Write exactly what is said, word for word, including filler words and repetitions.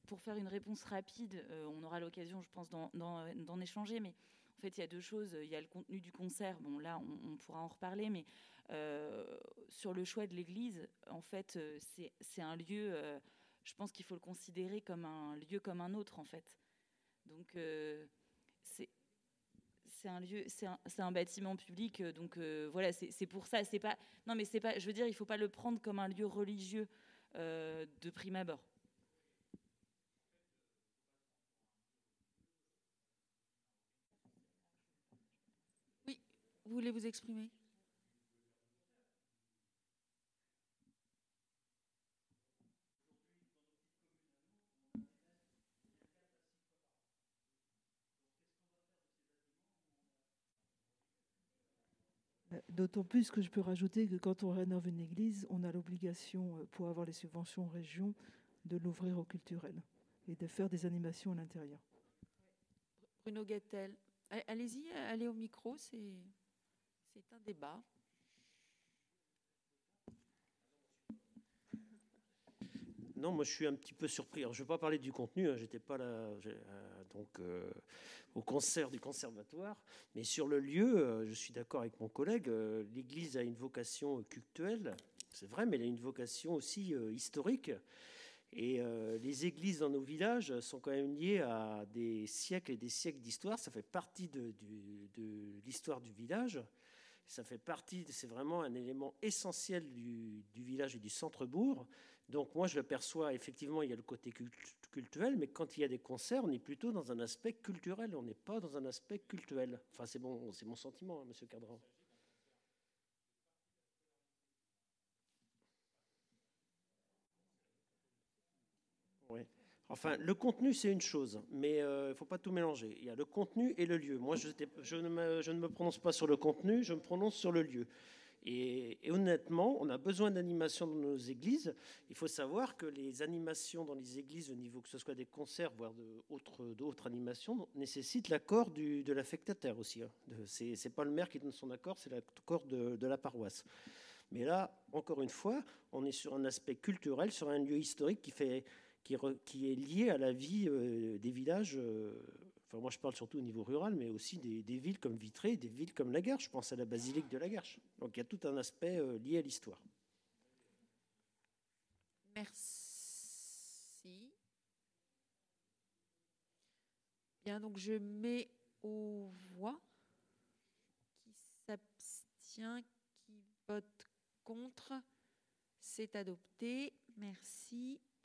pour faire une réponse rapide, euh, on aura l'occasion, je pense, d'en, d'en, d'en échanger, mais en fait, il y a deux choses. Il y a le contenu du concert. Bon, là, on, on pourra en reparler, mais euh, sur le choix de l'église, en fait, euh, c'est, c'est un lieu, euh, je pense qu'il faut le considérer comme un lieu comme un autre, en fait. Donc, euh, c'est... C'est un lieu, c'est un, c'est un bâtiment public, donc euh, voilà, c'est, c'est pour ça. C'est pas, non, mais c'est pas. Je veux dire, il faut pas le prendre comme un lieu religieux euh, de prime abord. Oui, vous voulez vous exprimer? D'autant plus que je peux rajouter que quand on rénove une église, on a l'obligation, pour avoir les subventions région, de l'ouvrir au culturel et de faire des animations à l'intérieur. Bruno Guettel, allez-y, allez au micro, c'est, c'est un débat. Non, moi je suis un petit peu surpris. Alors, je ne vais pas parler du contenu, hein, j'étais pas là euh, donc, euh, au concert du conservatoire, mais sur le lieu, euh, je suis d'accord avec mon collègue, euh, l'Église a une vocation cultuelle, c'est vrai, mais elle a une vocation aussi euh, historique. Et euh, les églises dans nos villages sont quand même liées à des siècles et des siècles d'histoire, ça fait partie de, de, de l'histoire du village. Ça fait partie, c'est vraiment un élément essentiel du, du village et du centre-bourg. Donc moi, je le perçois, effectivement, il y a le côté culturel, mais quand il y a des concerts, on est plutôt dans un aspect culturel, on n'est pas dans un aspect cultuel. Enfin, c'est bon, c'est mon sentiment, hein, monsieur Cadran. Oui. Enfin, le contenu, c'est une chose, mais il euh, ne faut pas tout mélanger. Il y a le contenu et le lieu. Moi, je, je, ne me, je ne me prononce pas sur le contenu, je me prononce sur le lieu. Et, et honnêtement, on a besoin d'animations dans nos églises. Il faut savoir que les animations dans les églises, au niveau que ce soit des concerts, voire d'autres, d'autres animations, nécessitent l'accord du, de l'affectataire aussi. Hein. Ce n'est pas le maire qui donne son accord, c'est l'accord de, de la paroisse. Mais là, encore une fois, on est sur un aspect culturel, sur un lieu historique qui fait... Qui, re, qui est lié à la vie euh, des villages. Euh, enfin, moi, je parle surtout au niveau rural, mais aussi des, des villes comme Vitré, des villes comme Lagarche. Je pense à la basilique de Lagarche. Donc, il y a tout un aspect euh, lié à l'histoire. Merci. Bien, donc je mets aux voix. Qui s'abstient, qui vote contre, c'est adopté. Merci.